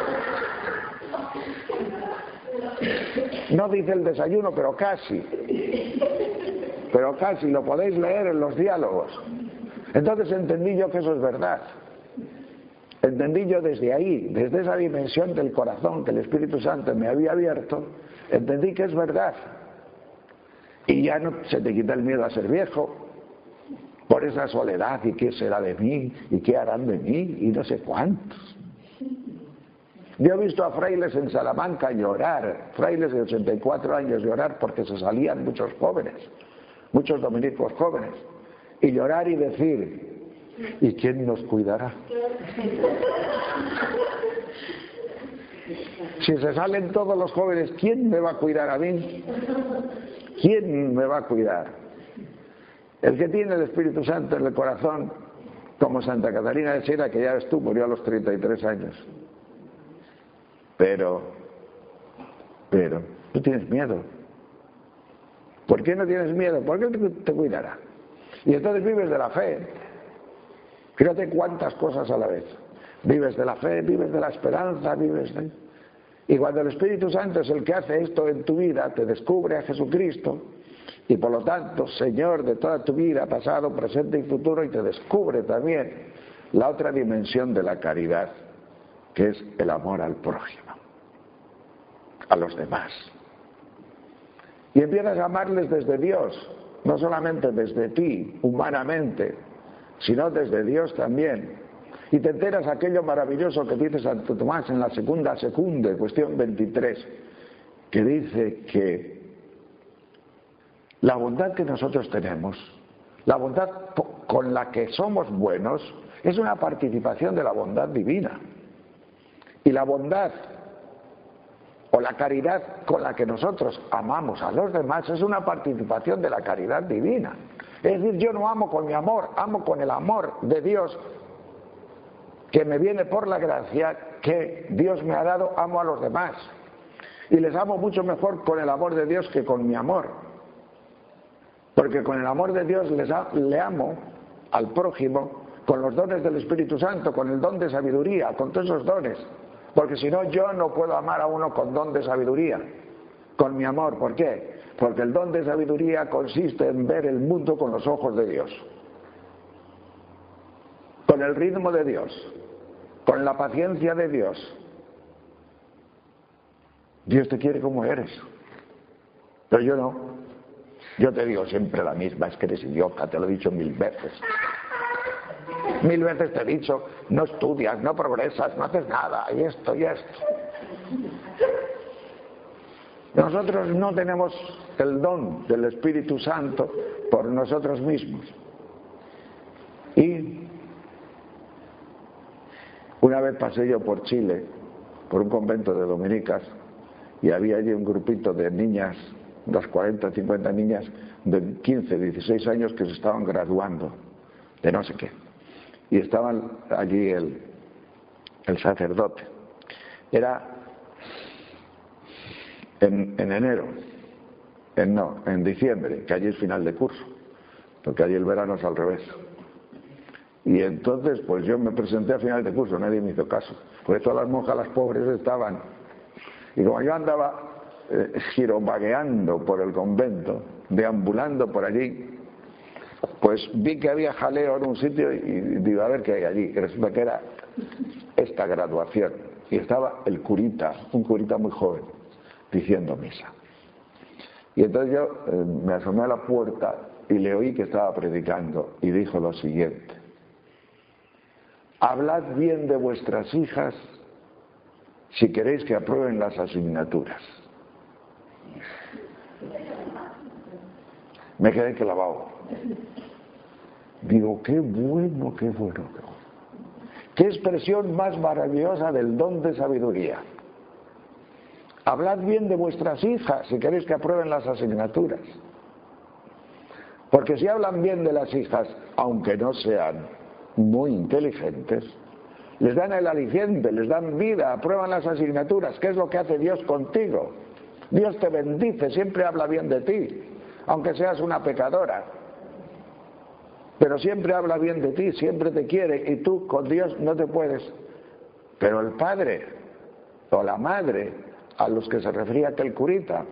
No dice el desayuno, pero casi. Pero casi, lo podéis leer en los diálogos. Entonces entendí yo que eso es verdad. Entendí yo desde ahí, desde esa dimensión del corazón que el Espíritu Santo me había abierto, entendí que es verdad. Y ya no se te quita el miedo a ser viejo, por esa soledad, y qué será de mí, y qué harán de mí, y no sé cuántos. Yo he visto a frailes en Salamanca llorar, frailes de ochenta y cuatro años llorar porque se salían muchos jóvenes, muchos dominicos jóvenes, y llorar y decir, ¿y quién nos cuidará? Si se salen todos los jóvenes, ¿quién me va a cuidar a mí? ¿Quién me va a cuidar? El que tiene el Espíritu Santo en el corazón, como Santa Catalina de Siena, que ya ves tú, murió a los treinta y tres años. Pero, pero, tú tienes miedo. ¿Por qué no tienes miedo? Porque Él te cuidará. Y entonces vives de la fe. Fíjate cuántas cosas a la vez. Vives de la fe, vives de la esperanza, vives de... Y cuando el Espíritu Santo es el que hace esto en tu vida, te descubre a Jesucristo, y por lo tanto, Señor de toda tu vida, pasado, presente y futuro, y te descubre también la otra dimensión de la caridad, que es el amor al prójimo, a los demás. Y empiezas a amarles desde Dios, no solamente desde ti, humanamente, sino desde Dios también. Y te enteras aquello maravilloso que dice Santo Tomás en la segunda secunde, cuestión veintitrés, que dice que la bondad que nosotros tenemos, la bondad con la que somos buenos, es una participación de la bondad divina. Y la bondad o la caridad con la que nosotros amamos a los demás es una participación de la caridad divina. Es decir, yo no amo con mi amor, amo con el amor de Dios que me viene por la gracia que Dios me ha dado, amo a los demás. Y les amo mucho mejor con el amor de Dios que con mi amor. Porque con el amor de Dios les a, le amo al prójimo con los dones del Espíritu Santo, con el don de sabiduría, con todos esos dones. Porque si no, yo no puedo amar a uno con don de sabiduría, con mi amor. ¿Por qué? Porque el don de sabiduría consiste en ver el mundo con los ojos de Dios, con el ritmo de Dios, con la paciencia de Dios. Dios te quiere como eres, pero yo no. Yo te digo siempre la misma, es que eres idiota, te lo he dicho mil veces. Mil veces te he dicho, no estudias, no progresas, no haces nada, y esto y esto. Nosotros no tenemos el don del Espíritu Santo por nosotros mismos. Y una vez pasé yo por Chile, por un convento de dominicas, y había allí un grupito de niñas, unas cuarenta, cincuenta niñas de quince, dieciséis años que se estaban graduando de no sé qué. Y estaban allí el, el sacerdote. Era en, en enero, en, no, en diciembre, que allí es final de curso, porque allí el verano es al revés. Y entonces, pues yo me presenté a final de curso, nadie me hizo caso, porque todas las monjas, las pobres, estaban. Y como yo andaba eh, girovagueando por el convento, deambulando por allí, pues vi que había jaleo en un sitio y digo, a ver qué hay allí. Y resulta que era esta graduación. Y estaba el curita, un curita muy joven, diciendo misa. Y entonces yo eh, me asomé a la puerta y le oí que estaba predicando y dijo lo siguiente: hablad bien de vuestras hijas si queréis que aprueben las asignaturas. Me quedé clavado. Digo, qué bueno, qué bueno, qué bueno. Qué expresión más maravillosa del don de sabiduría. Hablad bien de vuestras hijas si queréis que aprueben las asignaturas. Porque si hablan bien de las hijas, aunque no sean muy inteligentes, les dan el aliciente, les dan vida, aprueban las asignaturas. ¿Qué es lo que hace Dios contigo? Dios te bendice, siempre habla bien de ti, aunque seas una pecadora. Pero siempre habla bien de ti, siempre te quiere, y tú con Dios no te puedes. Pero el padre o la madre, a los que se refería aquel curita,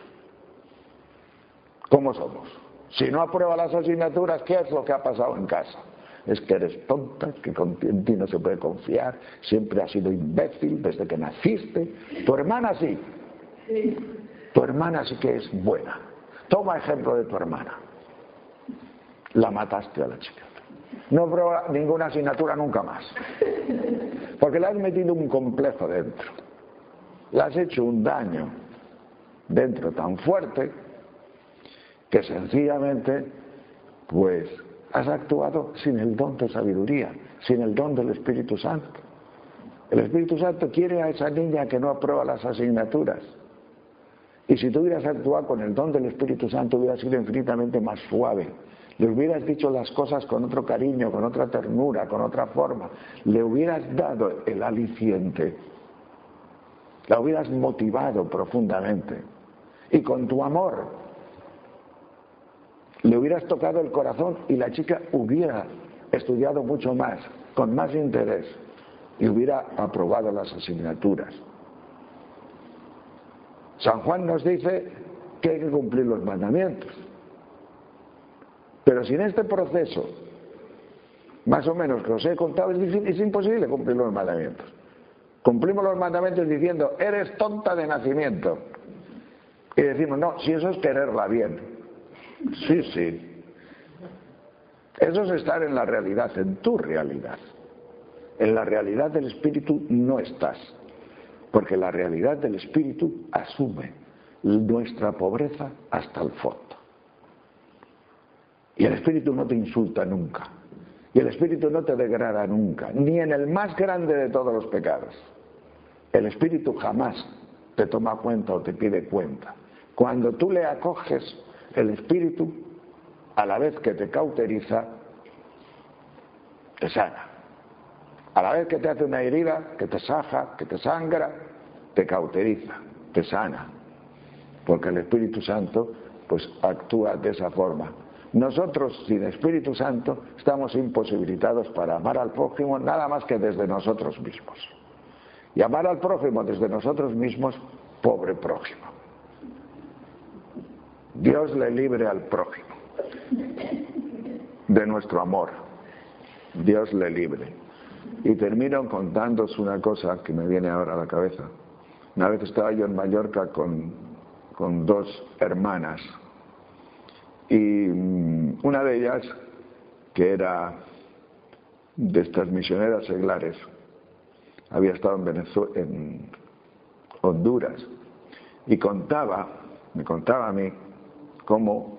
¿cómo somos? Si no aprueba las asignaturas, ¿qué es lo que ha pasado en casa? Es que eres tonta, que en ti no se puede confiar, siempre has sido imbécil desde que naciste. Tu hermana sí, tu hermana sí que es buena. Toma ejemplo de tu hermana. La mataste a la chica. No prueba ninguna asignatura nunca más. Porque le has metido un complejo dentro. Le has hecho un daño dentro tan fuerte que sencillamente pues has actuado sin el don de sabiduría, sin el don del Espíritu Santo. El Espíritu Santo quiere a esa niña que no aprueba las asignaturas. Y si tú hubieras actuado con el don del Espíritu Santo, hubieras sido infinitamente más suave. Le hubieras dicho las cosas con otro cariño, con otra ternura, con otra forma. Le hubieras dado el aliciente. La hubieras motivado profundamente. Y con tu amor le hubieras tocado el corazón y la chica hubiera estudiado mucho más, con más interés, y hubiera aprobado las asignaturas. San Juan nos dice que hay que cumplir los mandamientos. Pero si en este proceso, más o menos que os he contado, es, difícil, es imposible cumplir los mandamientos. Cumplimos los mandamientos diciendo, eres tonta de nacimiento. Y decimos, no, si eso es quererla bien. Sí, sí. Eso es estar en la realidad, en tu realidad. En la realidad del Espíritu no estás. Porque la realidad del Espíritu asume nuestra pobreza hasta el fondo. Y el Espíritu no te insulta nunca. Y el Espíritu no te degrada nunca, ni en el más grande de todos los pecados. El Espíritu jamás te toma cuenta o te pide cuenta. Cuando tú le acoges, el Espíritu, a la vez que te cauteriza, te sana. A la vez que te hace una herida, que te saja, que te sangra, te cauteriza, te sana. Porque el Espíritu Santo, pues, actúa de esa forma. Nosotros, sin Espíritu Santo, estamos imposibilitados para amar al prójimo nada más que desde nosotros mismos. Y amar al prójimo desde nosotros mismos, pobre prójimo. Dios le libre al prójimo de nuestro amor. Dios le libre. Y termino contándoos una cosa que me viene ahora a la cabeza. Una vez estaba yo en Mallorca con, con dos hermanas. Y una de ellas, que era de estas misioneras seglares, había estado en, Venezuela, en Honduras, y contaba, me contaba a mí, cómo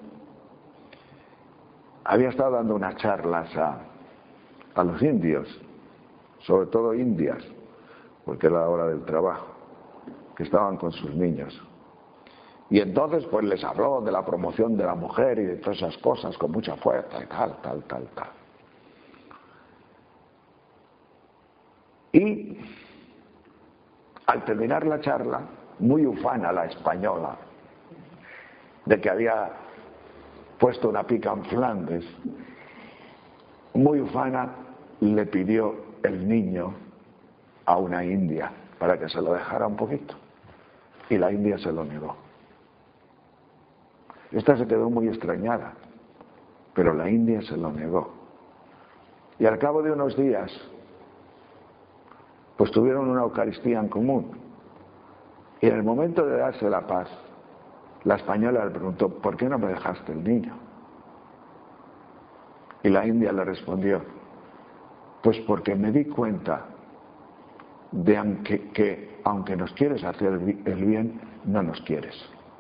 había estado dando unas charlas a, a los indios, sobre todo indias, porque era la hora del trabajo, que estaban con sus niños. Y entonces pues les habló de la promoción de la mujer y de todas esas cosas con mucha fuerza y tal, tal, tal, tal. Y al terminar la charla, muy ufana la española, de que había puesto una pica en Flandes, muy ufana le pidió el niño a una india para que se lo dejara un poquito. Y la india se lo negó. Esta se quedó muy extrañada, pero la india se lo negó. Y al cabo de unos días, pues tuvieron una Eucaristía en común. Y en el momento de darse la paz, la española le preguntó, ¿por qué no me dejaste el niño? Y la india le respondió, pues porque me di cuenta de aunque, que aunque nos quieres hacer el bien, no nos quieres.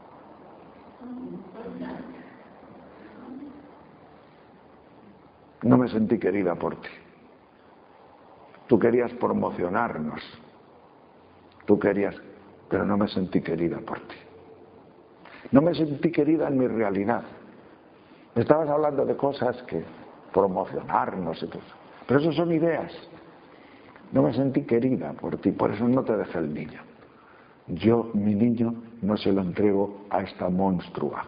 No me sentí querida por ti. Tú querías promocionarnos. Tú querías, pero no me sentí querida por ti. No me sentí querida en mi realidad. Me estabas hablando de cosas que promocionarnos y todo eso. Pero eso son ideas. No me sentí querida por ti, por eso no te dejé el niño. Yo, mi niño, no se lo entrego a esta monstrua.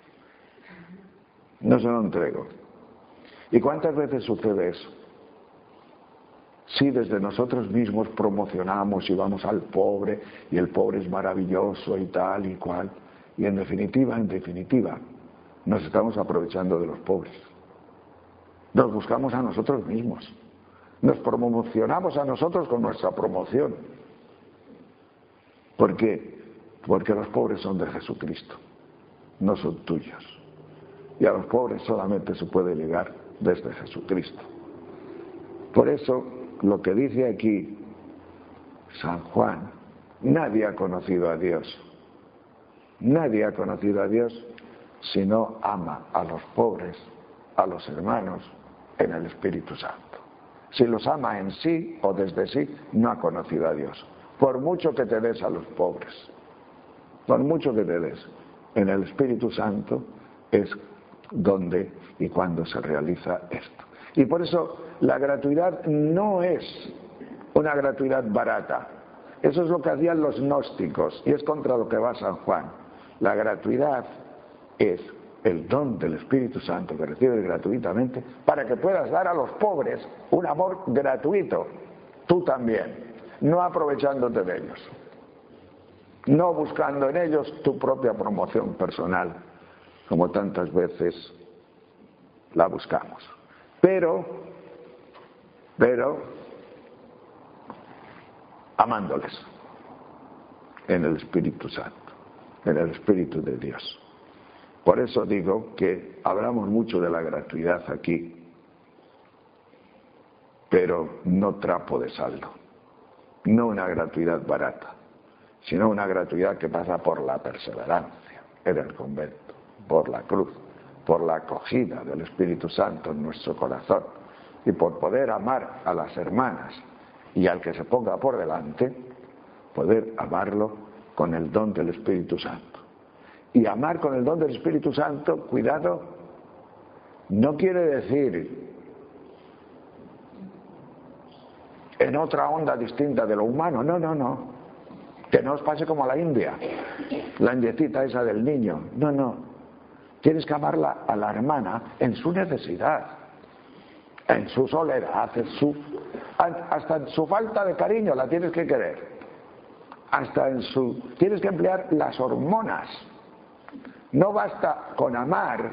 No se lo entrego. ¿Y cuántas veces sucede eso? Sí, desde nosotros mismos promocionamos y vamos al pobre, y el pobre es maravilloso y tal y cual. Y en definitiva, en definitiva, nos estamos aprovechando de los pobres. Nos buscamos a nosotros mismos. Nos promocionamos a nosotros con nuestra promoción. ¿Por qué? Porque los pobres son de Jesucristo, no son tuyos. Y a los pobres solamente se puede llegar desde Jesucristo. Por eso, lo que dice aquí San Juan, nadie ha conocido a Dios. Nadie ha conocido a Dios si no ama a los pobres, a los hermanos, en el Espíritu Santo. Si los ama en sí o desde sí, no ha conocido a Dios. Por mucho que te des a los pobres, por mucho que te des, en el Espíritu Santo es donde y cuando se realiza esto. Y por eso la gratuidad no es una gratuidad barata. Eso es lo que hacían los gnósticos y es contra lo que va San Juan. La gratuidad es el don del Espíritu Santo que recibes gratuitamente para que puedas dar a los pobres un amor gratuito, tú también, no aprovechándote de ellos, no buscando en ellos tu propia promoción personal, como tantas veces la buscamos, pero, pero, amándoles en el Espíritu Santo, en el Espíritu de Dios. Por eso digo que hablamos mucho de la gratuidad aquí, pero no trapo de saldo, no una gratuidad barata, sino una gratuidad que pasa por la perseverancia en el convento, por la cruz, por la acogida del Espíritu Santo en nuestro corazón y por poder amar a las hermanas y al que se ponga por delante, poder amarlo con el don del Espíritu Santo. Y amar con el don del Espíritu Santo, cuidado, no quiere decir en otra onda distinta de lo humano, no, no, no. Que no os pase como a la India, la indiecita esa del niño, no, no. Tienes que amarla a la hermana en su necesidad, en su soledad, en su, hasta en su falta de cariño la tienes que querer. Hasta en su... Tienes que emplear las hormonas. No basta con amar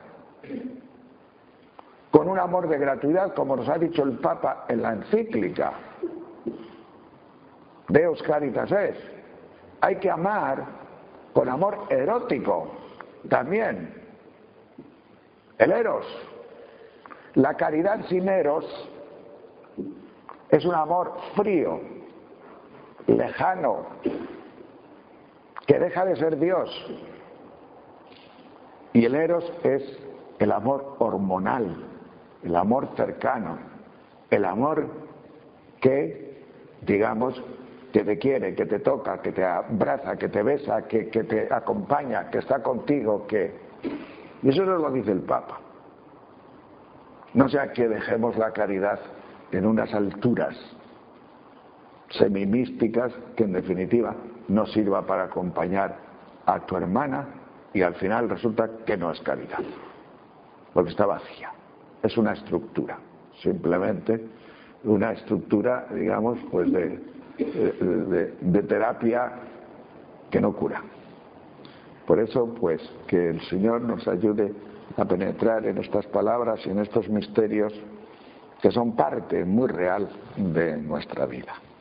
con un amor de gratuidad, como nos ha dicho el Papa en la encíclica Deus Caritas es. Hay que amar con amor erótico también. El eros. La caridad sin eros es un amor frío, lejano, que deja de ser Dios. Y el eros es el amor hormonal, el amor cercano, el amor que, digamos, que te quiere, que te toca, que te abraza, que te besa, que, que te acompaña, que está contigo, que... Y eso nos lo dice el Papa. No sea que dejemos la caridad en unas alturas semimísticas que en definitiva no sirva para acompañar a tu hermana y al final resulta que no es caridad, porque está vacía. Es una estructura, simplemente una estructura, digamos, pues de, de, de, de terapia que no cura. Por eso, pues, que el Señor nos ayude a penetrar en estas palabras y en estos misterios que son parte muy real de nuestra vida.